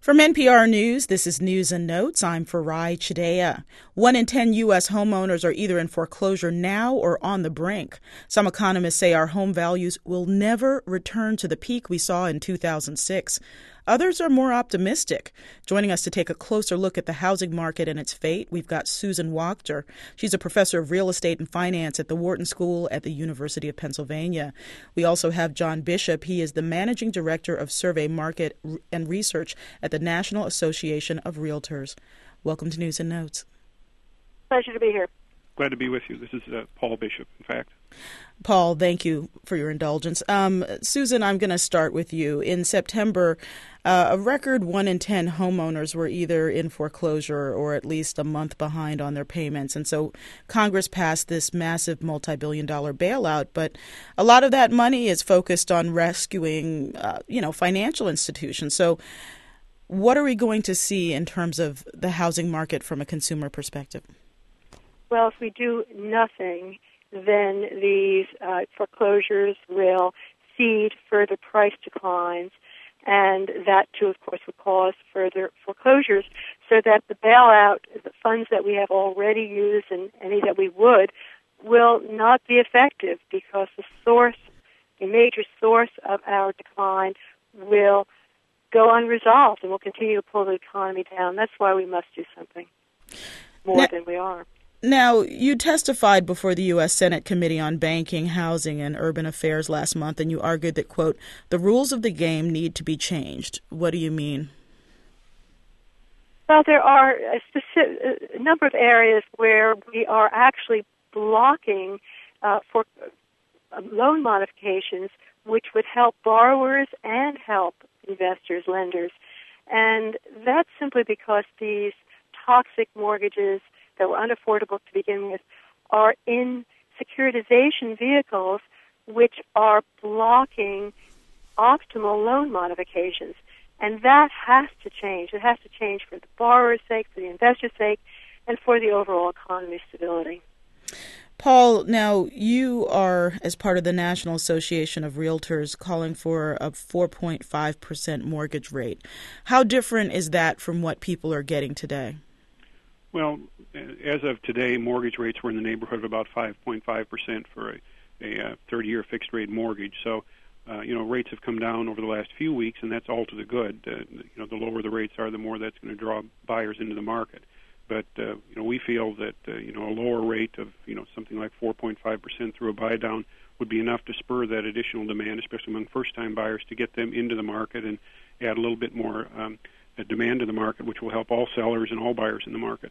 From NPR News, this is News and Notes. I'm Farai Chideya. 1 in 10 U.S. homeowners are either in foreclosure now or on the brink. Some economists say our home values will never return to the peak we saw in 2006. Others are more optimistic. Joining us to take a closer look at the housing market and its fate, we've got Susan Wachter. She's a professor of real estate and finance at the Wharton School at the University of Pennsylvania. We also have John Bishop. He is the managing director of survey market and research at the National Association of Realtors. Welcome to News and Notes. Pleasure to be here. Glad to be with you. This is Paul Bishop, in fact. Paul, thank you for your indulgence. Susan, I'm going to start with you. In September, a record 1 in 10 homeowners were either in foreclosure or at least a month behind on their payments. And so Congress passed this massive multi-billion-dollar bailout, but a lot of that money is focused on rescuing, financial institutions. So what are we going to see in terms of the housing market from a consumer perspective? Well, if we do nothing, then these foreclosures will seed further price declines, and that, too, of course, would cause further foreclosures, so that the bailout, the funds that we have already used and any that we would, will not be effective because the major source of our decline will go unresolved and will continue to pull the economy down. That's why we must do something more than we are. Now, you testified before the U.S. Senate Committee on Banking, Housing, and Urban Affairs last month, and you argued that, quote, the rules of the game need to be changed. What do you mean? Well, there are a number of areas where we are actually blocking for loan modifications, which would help borrowers and help investors, lenders. And that's simply because these toxic mortgages that were unaffordable to begin with are in securitization vehicles which are blocking optimal loan modifications. And that has to change. It has to change for the borrower's sake, for the investor's sake, and for the overall economy's stability. Paul, now you are, as part of the National Association of Realtors, calling for a 4.5% mortgage rate. How different is that from what people are getting today? Well, as of today, mortgage rates were in the neighborhood of about 5.5% for a 30-year fixed-rate mortgage. So, rates have come down over the last few weeks, and that's all to the good. The lower the rates are, the more that's going to draw buyers into the market. But, we feel that, a lower rate of, something like 4.5% through a buy-down would be enough to spur that additional demand, especially among first-time buyers, to get them into the market and add a little bit more demand to the market, which will help all sellers and all buyers in the market.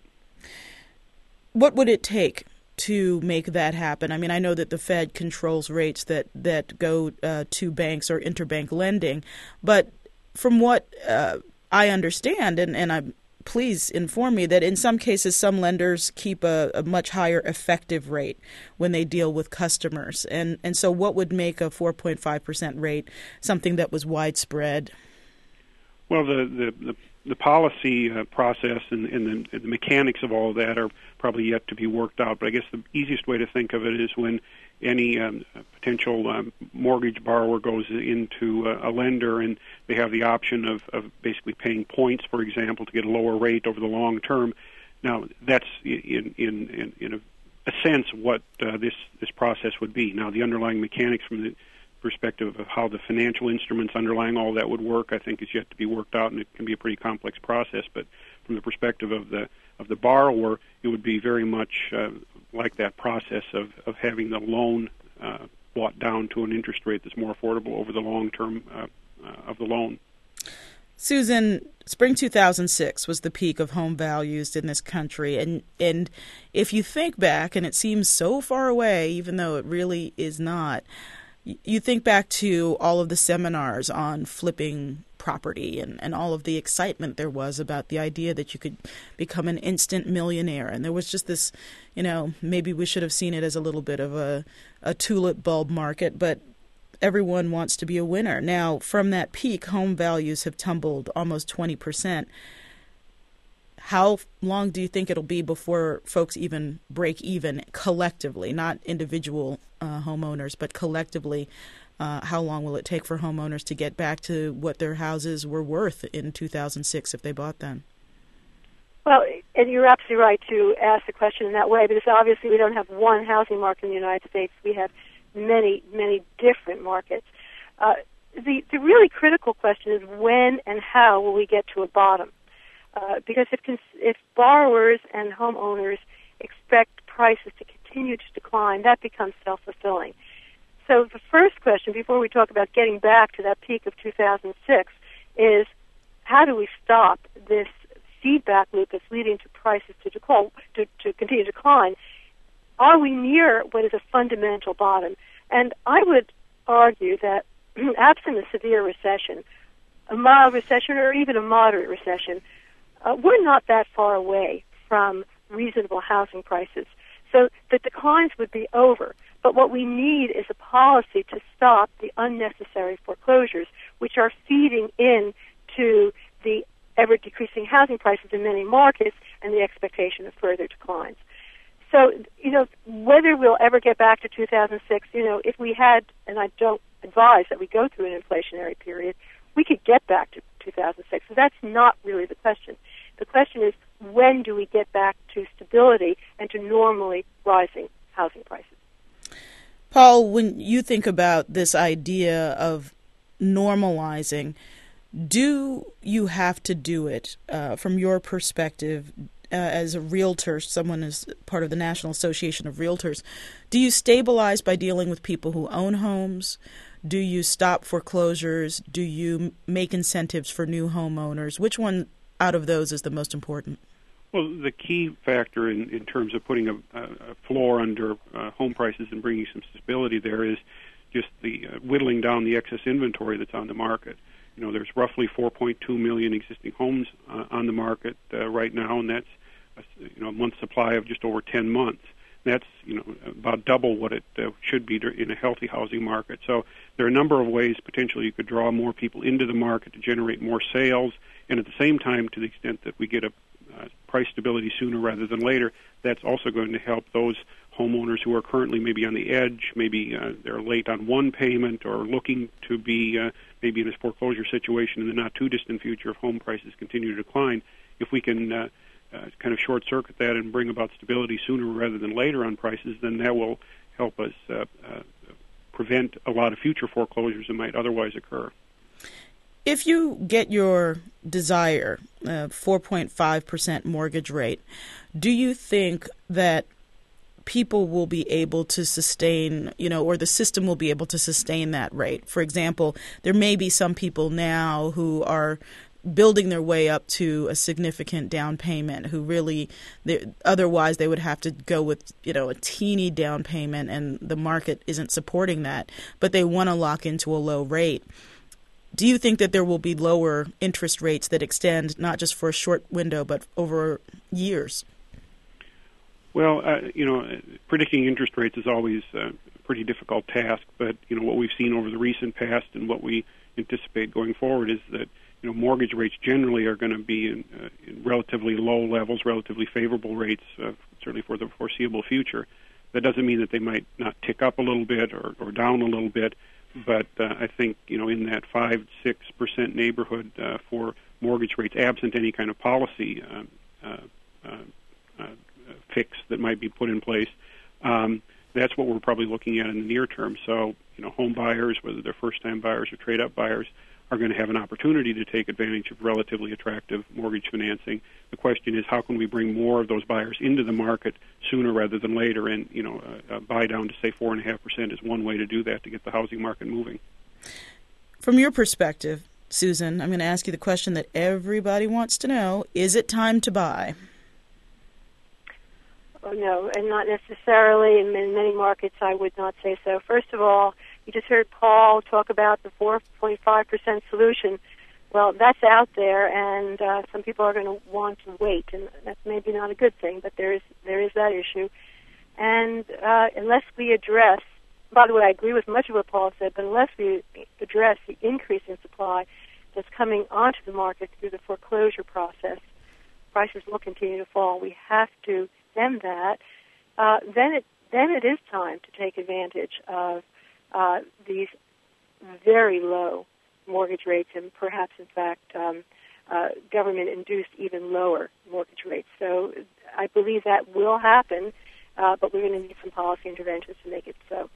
What would it take to make that happen? I mean, I know that the Fed controls rates that go to banks or interbank lending, but from what I understand, and please inform me, that in some cases some lenders keep a much higher effective rate when they deal with customers. And so what would make a 4.5% rate something that was widespread? Well, the policy process and the mechanics of all of that are probably yet to be worked out. But I guess the easiest way to think of it is when any potential mortgage borrower goes into a lender and they have the option of basically paying points, for example, to get a lower rate over the long term. Now, that's in a sense what this process would be. Now, the underlying mechanics from the perspective of how the financial instruments underlying all that would work, I think, is yet to be worked out, and it can be a pretty complex process. But from the perspective of the borrower, it would be very much like that process of having the loan brought down to an interest rate that's more affordable over the long term of the loan. Susan, spring 2006 was the peak of home values in this country, and if you think back, and it seems so far away, even though it really is not. You think back to all of the seminars on flipping property and all of the excitement there was about the idea that you could become an instant millionaire. And there was just this, maybe we should have seen it as a little bit of a tulip bulb market, but everyone wants to be a winner. Now, from that peak, home values have tumbled almost 20%. How long do you think it'll be before folks even break even collectively, not individual homeowners, but collectively How long will it take for homeowners to get back to what their houses were worth in 2006 if they bought them? Well, and you're absolutely right to ask the question in that way, because obviously we don't have one housing market in the United States. We have many, many different markets. The really critical question is when and how will we get to a bottom? Because if borrowers and homeowners expect prices to continue to decline, that becomes self-fulfilling. So the first question, before we talk about getting back to that peak of 2006, is how do we stop this feedback loop that's leading to prices to continue to decline? Are we near what is a fundamental bottom? And I would argue that absent a severe recession, a mild recession, or even a moderate recession, we're not that far away from reasonable housing prices. So the declines would be over. But what we need is a policy to stop the unnecessary foreclosures, which are feeding into the ever-decreasing housing prices in many markets and the expectation of further declines. So, whether we'll ever get back to 2006, if we had, and I don't advise that we go through an inflationary period, we could get back to 2006. So that's not really the question. The question is, when do we get back to stability and to normally rising housing prices? Paul, when you think about this idea of normalizing, do you have to do it from your perspective as a realtor, someone is part of the National Association of Realtors? Do you stabilize by dealing with people who own homes? Do you stop foreclosures? Do you make incentives for new homeowners? Which one out of those is the most important? Well, the key factor in terms of putting a floor under home prices and bringing some stability there is just the whittling down the excess inventory that's on the market. There's roughly 4.2 million existing homes on the market right now, and that's a month supply of just over 10 months. That's about double what it should be in a healthy housing market. So there are a number of ways potentially you could draw more people into the market to generate more sales, and at the same time, to the extent that we get a price stability sooner rather than later, that's also going to help those homeowners who are currently maybe on the edge, maybe they're late on one payment or looking to be maybe in a foreclosure situation in the not-too-distant future if home prices continue to decline. If we can kind of short-circuit that and bring about stability sooner rather than later on prices, then that will help us prevent a lot of future foreclosures that might otherwise occur. If you get your desire, 4.5% mortgage rate, do you think that people will be able to sustain, or the system will be able to sustain that rate? For example, there may be some people now who are building their way up to a significant down payment who really, otherwise they would have to go with, a teeny down payment, and the market isn't supporting that, but they want to lock into a low rate. Do you think that there will be lower interest rates that extend not just for a short window but over years? Well, predicting interest rates is always a pretty difficult task, but, what we've seen over the recent past and what we anticipate going forward is that, mortgage rates generally are going to be in relatively low levels, relatively favorable rates, certainly for the foreseeable future. That doesn't mean that they might not tick up a little bit or down a little bit, but I think, in that 5-6% neighborhood for mortgage rates, absent any kind of policy fix that might be put in place, that's what we're probably looking at in the near term. So, home buyers, whether they're first-time buyers or trade-up buyers, are going to have an opportunity to take advantage of relatively attractive mortgage financing. The question is, how can we bring more of those buyers into the market sooner rather than later? And, a buy down to, say, 4.5% is one way to do that, to get the housing market moving. From your perspective, Susan, I'm going to ask you the question that everybody wants to know. Is it time to buy? Oh, no, and not necessarily. In many markets, I would not say so. First of all, you just heard Paul talk about the 4.5% solution. Well, that's out there, and some people are going to want to wait, and that's maybe not a good thing, but there is that issue. And unless we address, by the way, I agree with much of what Paul said, but unless we address the increase in supply that's coming onto the market through the foreclosure process, prices will continue to fall. We have to stem that. Then it is time to take advantage of these very low mortgage rates and perhaps, in fact, government-induced even lower mortgage rates. So I believe that will happen, but we're going to need some policy interventions to make it so.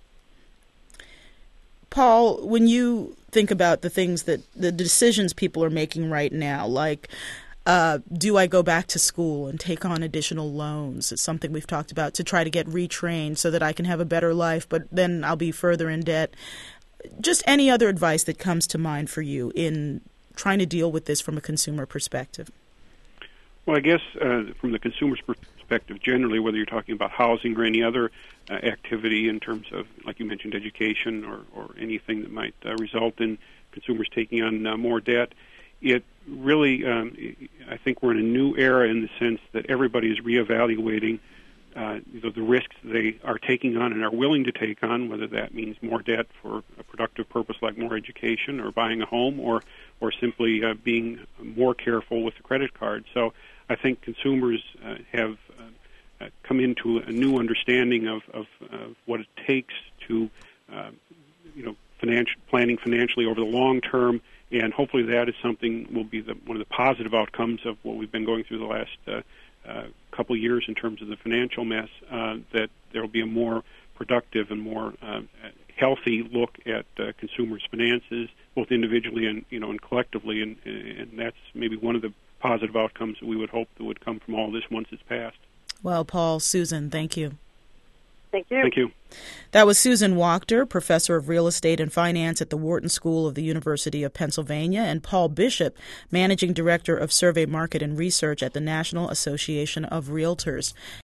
Paul, when you think about the things that the decisions people are making right now, like do I go back to school and take on additional loans? It's something we've talked about, to try to get retrained so that I can have a better life, but then I'll be further in debt. Just any other advice that comes to mind for you in trying to deal with this from a consumer perspective? Well, I guess from the consumer's perspective, generally, whether you're talking about housing or any other activity in terms of, like you mentioned, education or anything that might result in consumers taking on more debt, it really, I think we're in a new era in the sense that everybody is reevaluating the risks they are taking on and are willing to take on, whether that means more debt for a productive purpose like more education or buying a home or simply being more careful with the credit card. So I think consumers have come into a new understanding of what it takes to planning financially over the long term, and hopefully that is something will be one of the positive outcomes of what we've been going through the last couple of years in terms of the financial mess, that there will be a more productive and more healthy look at consumers' finances, both individually and collectively, and that's maybe one of the positive outcomes that we would hope that would come from all this once it's passed. Well, Paul, Susan, thank you. Thank you. Thank you. That was Susan Wachter, professor of real estate and finance at the Wharton School of the University of Pennsylvania, and Paul Bishop, managing director of survey market and research at the National Association of Realtors.